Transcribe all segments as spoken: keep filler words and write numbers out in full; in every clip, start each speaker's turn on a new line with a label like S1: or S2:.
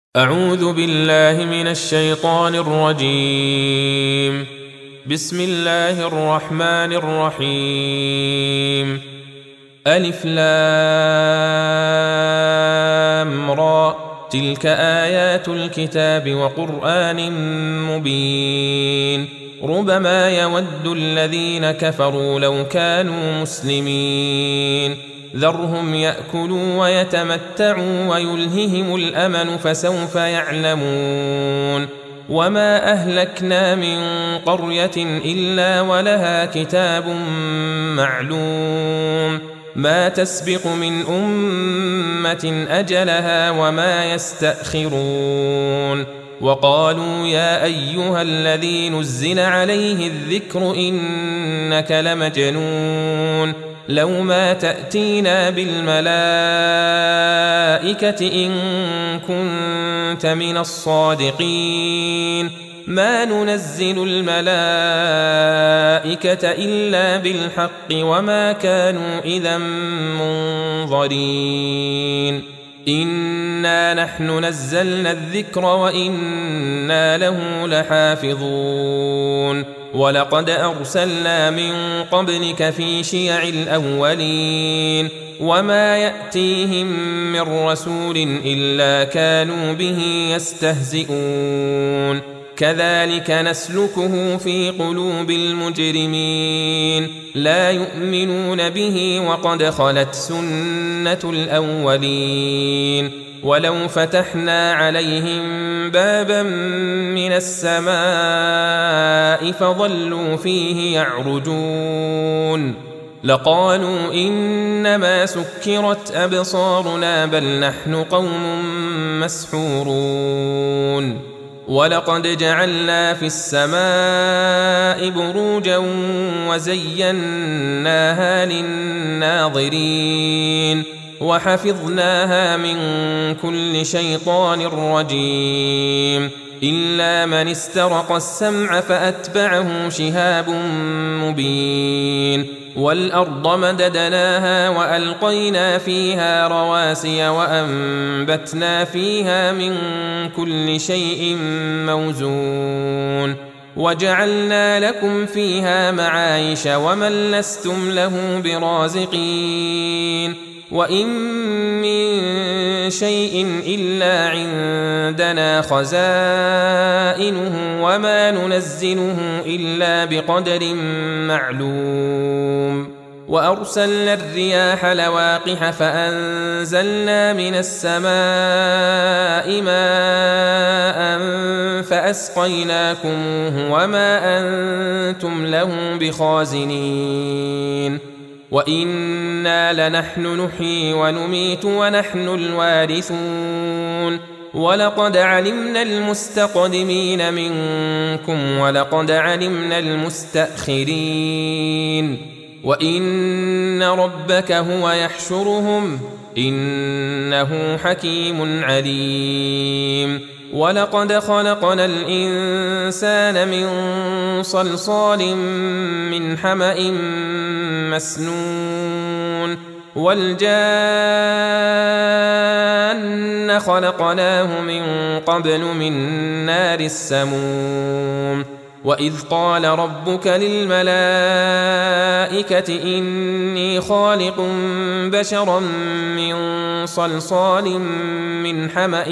S1: أعوذ بالله من الشيطان الرجيم. بسم الله الرحمن الرحيم. ألف لام را، تلك آيات الكتاب وقرآن مبين. ربما يود الذين كفروا لو كانوا مسلمين. ذرهم يأكلوا ويتمتعوا ويلههم الأمل فسوف يعلمون. وما أهلكنا من قرية إلا ولها كتاب معلوم، ما تسبق من أمة أجلها وما يستأخرون. وقالوا يا أيها الذي نزل عليه الذكر إنك لمجنون، لو ما تأتينا بالملائكة إن كنت من الصادقين. ما ننزل الملائكة إلا بالحق وما كانوا إذا منظرين. إنا نحن نزلنا الذكر وإنا له لحافظون. ولقد أرسلنا من قبلك في شيع الأولين، وما يأتيهم من رسول إلا كانوا به يستهزئون. كذلك نسلكه في قلوب المجرمين، لا يؤمنون به وقد خلت سنة الأولين. ولو فتحنا عليهم بابا من السماء فظلوا فيه يعرجون لقالوا إنما سكرت أبصارنا بل نحن قوم مسحورون. ولقد جعلنا في السماء بروجا وزيناها للناظرين وحفظناها من كل شيطان رجيم إلا من استرق السمع فأتبعه شهاب مبين. والأرض مددناها وألقينا فيها رواسي وأنبتنا فيها من كل شيء موزون وجعلنا لكم فيها معايش ومن لستم له برازقين. وإن من شيء إلا عندنا خزائنه وما ننزله إلا بقدر معلوم. وأرسلنا الرياح لواقح فأنزلنا من السماء ماء فأسقيناكموه وما أنتم له بخازنين. وإنا لنحن نحيي ونميت ونحن الوارثون. ولقد علمنا المستقدمين منكم ولقد علمنا المستأخرين. وإن ربك هو يحشرهم إنه حكيم عليم. ولقد خلقنا الإنسان من صلصال من حمأ مسنون والجان خلقناه من قبل من نار السموم. وإذ قال ربك للملائكة إني خالق بشرا من صلصال من حمأ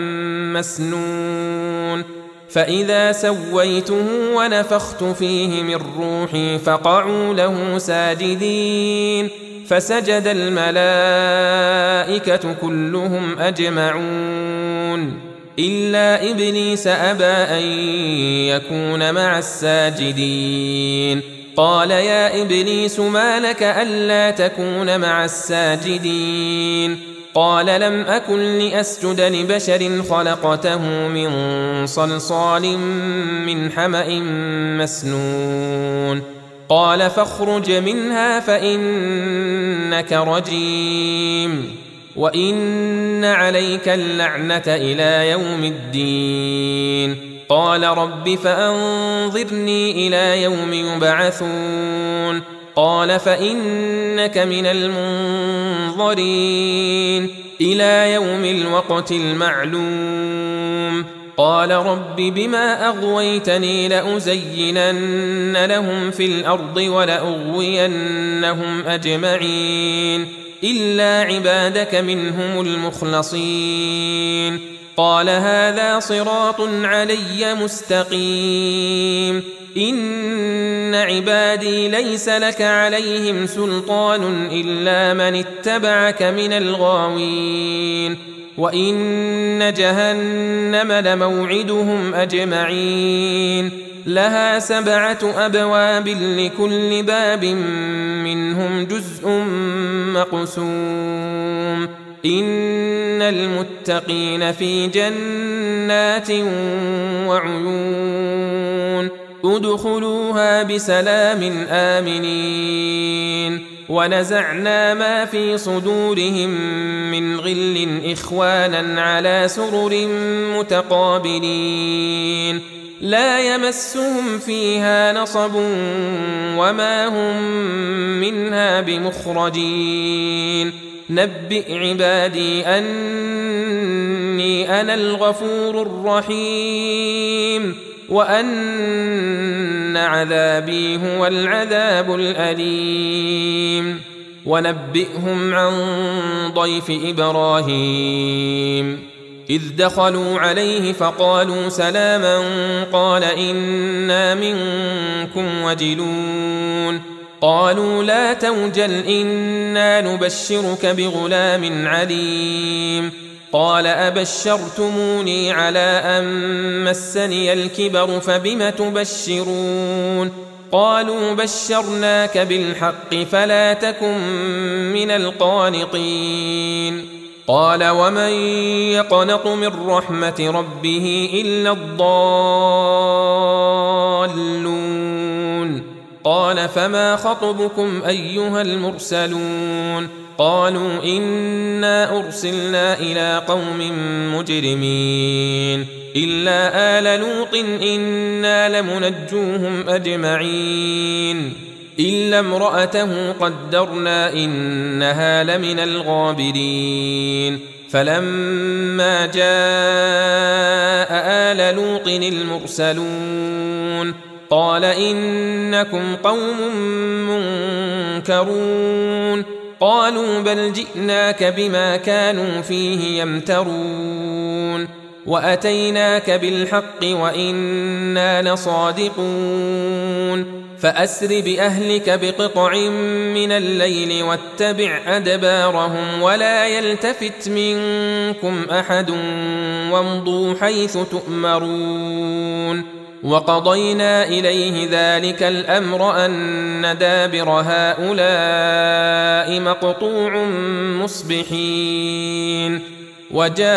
S1: مسنون فإذا سويته ونفخت فيه من روحي فقعوا له ساجدين فسجد الملائكة كلهم أجمعون إلا إبليس أبى أن يكون مع الساجدين. قال يا إبليس ما لك ألا تكون مع الساجدين؟ قال لم أكن لأسجد لبشر خلقته من صلصال من حمأ مسنون. قال فاخرج منها فإنك رجيم وإن عليك اللعنة إلى يوم الدين. قال رب فأنظرني إلى يوم يبعثون. قال فإنك من المنظرين إلى يوم الوقت المعلوم. قال رب بما أغويتني لأزينن لهم في الأرض ولأغوينهم أجمعين إلا عبادك منهم المخلصين. قال هذا صراط علي مستقيم. إن عبادي ليس لك عليهم سلطان إلا من اتبعك من الغاوين. وإن جهنم لموعدهم أجمعين لها سبعة أبواب لكل باب منهم جزء مقسوم. إن المتقين في جنات وعيون ادخلوها بسلام آمنين. ونزعنا ما في صدورهم من غل إخوانا على سرر متقابلين لا يمسهم فيها نصب وما هم منها بمخرجين. نبئ عبادي أني أنا الغفور الرحيم وأن عذابي هو العذاب الأليم. ونبئهم عن ضيف إبراهيم إذ دخلوا عليه فقالوا سلاما قال إنا منكم وجلون. قالوا لا توجل إنا نبشرك بغلام عليم. قال أبشرتموني على أن مسني الكبر فبم تبشرون. قالوا بشرناك بالحق فلا تكن من القانطين. قال ومن يقنط من رحمة ربه إلا الضالون. قال فما خطبكم أيها المرسلون؟ قالوا إنا أرسلنا إلى قوم مجرمين إلا آل لوط إنا لمنجوهم أجمعين إلا امرأته قدرنا إنها لمن الغابرين. فلما جاء آل لوط المرسلون قال إنكم قوم منكرون. قالوا بل جئناك بما كانوا فيه يمترون وأتيناك بالحق وإنا لصادقون. فأسر بأهلك بقطع من الليل واتبع أدبارهم ولا يلتفت منكم أحد وامضوا حيث تؤمرون. وقضينا إليه ذلك الأمر أن دابر هؤلاء مقطوع مصبحين. وجاء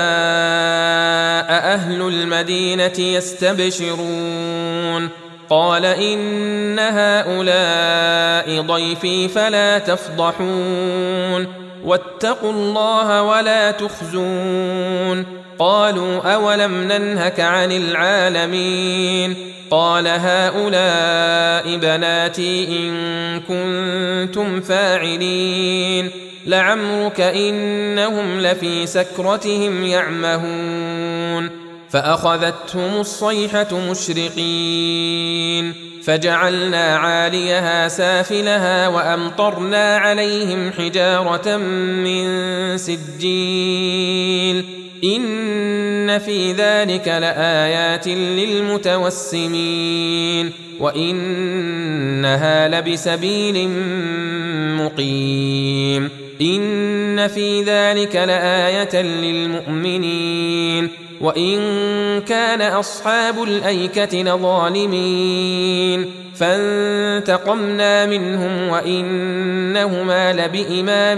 S1: أهل المدينة يستبشرون قال إن هؤلاء ضيفي فلا تفضحون واتقوا الله ولا تخزون. قالوا أولم ننهك عن العالمين؟ قال هؤلاء بناتي إن كنتم فاعلين لعمرك إنهم لفي سكرتهم يعمهون. فأخذتهم الصيحة مشرقين فجعلنا عاليها سافلها وأمطرنا عليهم حجارة من سجيل إن في ذلك لآيات للمتوسمين وإنها لبسبيل مقيم. إن في ذلك لآية للمؤمنين وإن كان أصحاب الأيكة لظالمين فانتقمنا منهم وإنهما لبإمام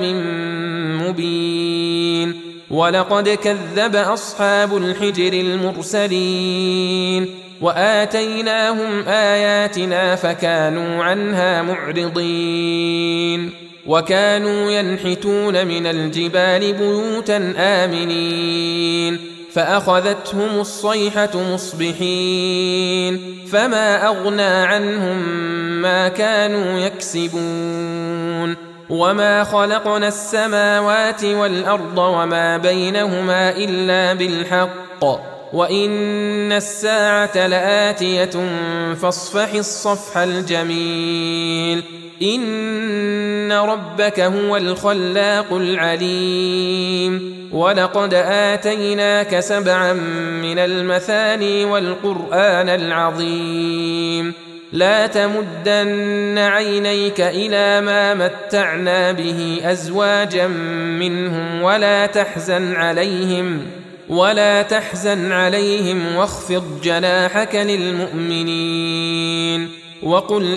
S1: مبين. ولقد كذب أصحاب الحجر المرسلين وآتيناهم آياتنا فكانوا عنها معرضين. وكانوا ينحتون من الجبال بيوتا آمنين فأخذتهم الصيحة مصبحين فما أغنى عنهم ما كانوا يكسبون. وما خلقنا السماوات والأرض وما بينهما إلا بالحق وإن الساعة لآتية فاصفح الصفح الجميل إن ربك هو الخلاق العليم ولقد آتيناك سبعا من المثاني والقرآن العظيم لا تمدن عينيك إلى ما متعنا به أزواجا منهم ولا تحزن عليهم ولا تحزن عليهم واخفض جناحك للمؤمنين وقل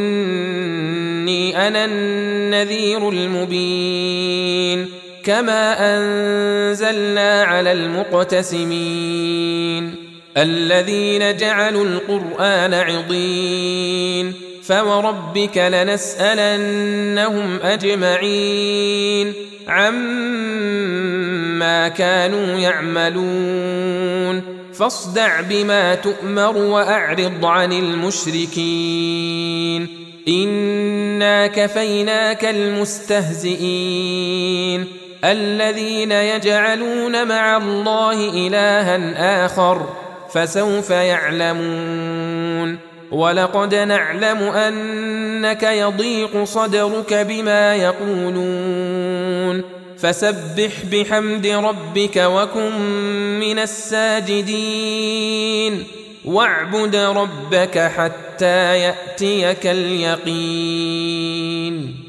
S1: إني أنا النذير المبين كما أنزلنا على المقتسمين الذين جعلوا القرآن عضين فوربك لنسألنهم أجمعين عما كانوا يعملون فاصدع بما تؤمر وأعرض عن المشركين إنا كفيناك المستهزئين الذين يجعلون مع الله إلها آخر فسوف يعلمون ولقد نعلم أنك يضيق صدرك بما يقولون فسبح بحمد ربك وكن من الساجدين واعبد ربك حتى يأتيك اليقين.